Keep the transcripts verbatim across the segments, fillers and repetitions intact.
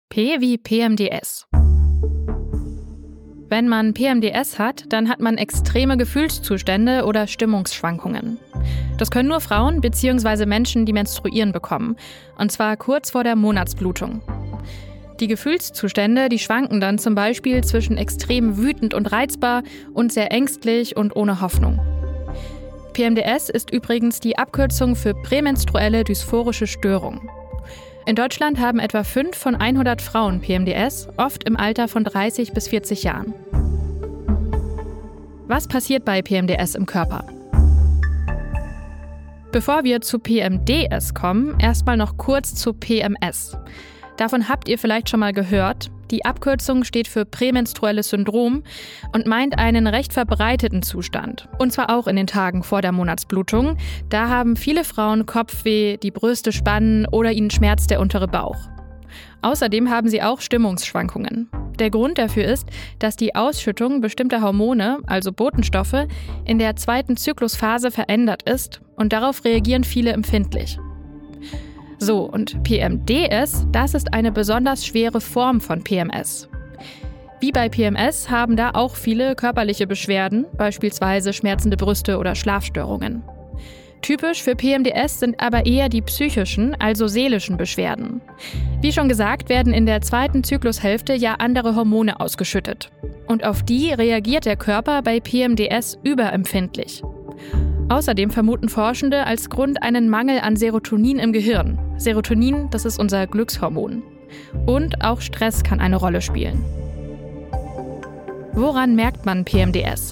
P wie P M D S. Wenn man P M D S hat, dann hat man extreme Gefühlszustände oder Stimmungsschwankungen. Das können nur Frauen bzw. Menschen, die menstruieren, bekommen. Und zwar kurz vor der Monatsblutung. Die Gefühlszustände, die schwanken dann zum Beispiel zwischen extrem wütend und reizbar und sehr ängstlich und ohne Hoffnung. P M D S ist übrigens die Abkürzung für prämenstruelle dysphorische Störung. In Deutschland haben etwa fünf von hundert Frauen P M D S, oft im Alter von dreißig bis vierzig Jahren. Was passiert bei P M D S im Körper? Bevor wir zu P M D S kommen, erstmal noch kurz zu P M S. Davon habt ihr vielleicht schon mal gehört. Die Abkürzung steht für prämenstruelles Syndrom und meint einen recht verbreiteten Zustand. Und zwar auch in den Tagen vor der Monatsblutung. Da haben viele Frauen Kopfweh, die Brüste spannen oder ihnen schmerzt der untere Bauch. Außerdem haben sie auch Stimmungsschwankungen. Der Grund dafür ist, dass die Ausschüttung bestimmter Hormone, also Botenstoffe, in der zweiten Zyklusphase verändert ist und darauf reagieren viele empfindlich. So, und P M D S, das ist eine besonders schwere Form von P M S. Wie bei P M S haben da auch viele körperliche Beschwerden, beispielsweise schmerzende Brüste oder Schlafstörungen. Typisch für P M D S sind aber eher die psychischen, also seelischen Beschwerden. Wie schon gesagt, werden in der zweiten Zyklushälfte ja andere Hormone ausgeschüttet. Und auf die reagiert der Körper bei P M D S überempfindlich. Außerdem vermuten Forschende als Grund einen Mangel an Serotonin im Gehirn. Serotonin, das ist unser Glückshormon. Und auch Stress kann eine Rolle spielen. Woran merkt man P M D S?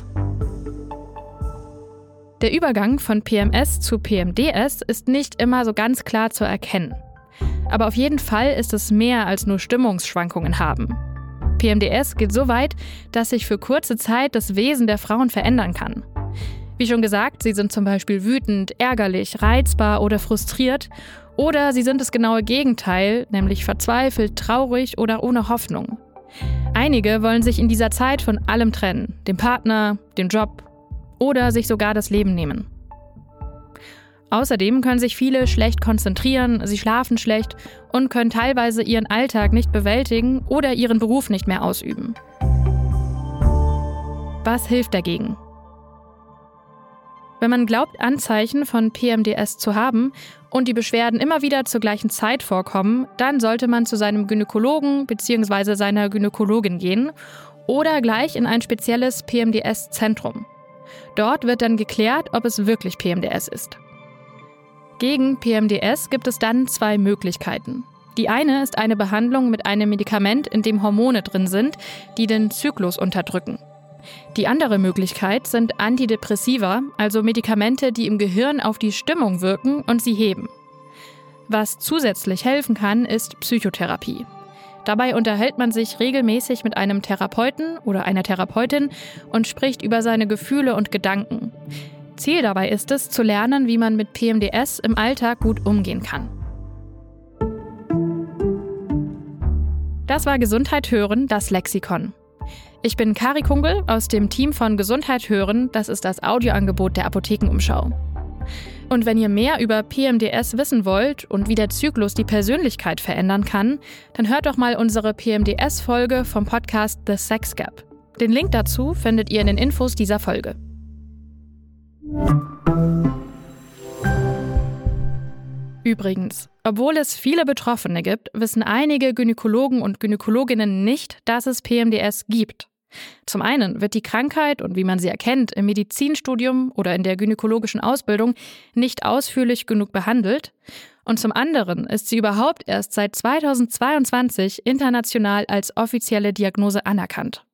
Der Übergang von P M S zu P M D S ist nicht immer so ganz klar zu erkennen. Aber auf jeden Fall ist es mehr als nur Stimmungsschwankungen haben. P M D S geht so weit, dass sich für kurze Zeit das Wesen der Frauen verändern kann. Wie schon gesagt, sie sind zum Beispiel wütend, ärgerlich, reizbar oder frustriert. Oder sie sind das genaue Gegenteil, nämlich verzweifelt, traurig oder ohne Hoffnung. Einige wollen sich in dieser Zeit von allem trennen, dem Partner, dem Job oder sich sogar das Leben nehmen. Außerdem können sich viele schlecht konzentrieren, sie schlafen schlecht und können teilweise ihren Alltag nicht bewältigen oder ihren Beruf nicht mehr ausüben. Was hilft dagegen? Wenn man glaubt, Anzeichen von P M D S zu haben und die Beschwerden immer wieder zur gleichen Zeit vorkommen, dann sollte man zu seinem Gynäkologen bzw. seiner Gynäkologin gehen oder gleich in ein spezielles P M D S-Zentrum. Dort wird dann geklärt, ob es wirklich P M D S ist. Gegen P M D S gibt es dann zwei Möglichkeiten. Die eine ist eine Behandlung mit einem Medikament, in dem Hormone drin sind, die den Zyklus unterdrücken. Die andere Möglichkeit sind Antidepressiva, also Medikamente, die im Gehirn auf die Stimmung wirken und sie heben. Was zusätzlich helfen kann, ist Psychotherapie. Dabei unterhält man sich regelmäßig mit einem Therapeuten oder einer Therapeutin und spricht über seine Gefühle und Gedanken. Ziel dabei ist es, zu lernen, wie man mit P M D S im Alltag gut umgehen kann. Das war Gesundheit hören, das Lexikon. Ich bin Kari Kungel aus dem Team von Gesundheit hören, das ist das Audioangebot der Apothekenumschau. Und wenn ihr mehr über P M D S wissen wollt und wie der Zyklus die Persönlichkeit verändern kann, dann hört doch mal unsere P M D S-Folge vom Podcast The Sex Gap. Den Link dazu findet ihr in den Infos dieser Folge. Übrigens, obwohl es viele Betroffene gibt, wissen einige Gynäkologen und Gynäkologinnen nicht, dass es P M D S gibt. Zum einen wird die Krankheit und wie man sie erkennt im Medizinstudium oder in der gynäkologischen Ausbildung nicht ausführlich genug behandelt. Und zum anderen ist sie überhaupt erst seit zweitausendzweiundzwanzig international als offizielle Diagnose anerkannt.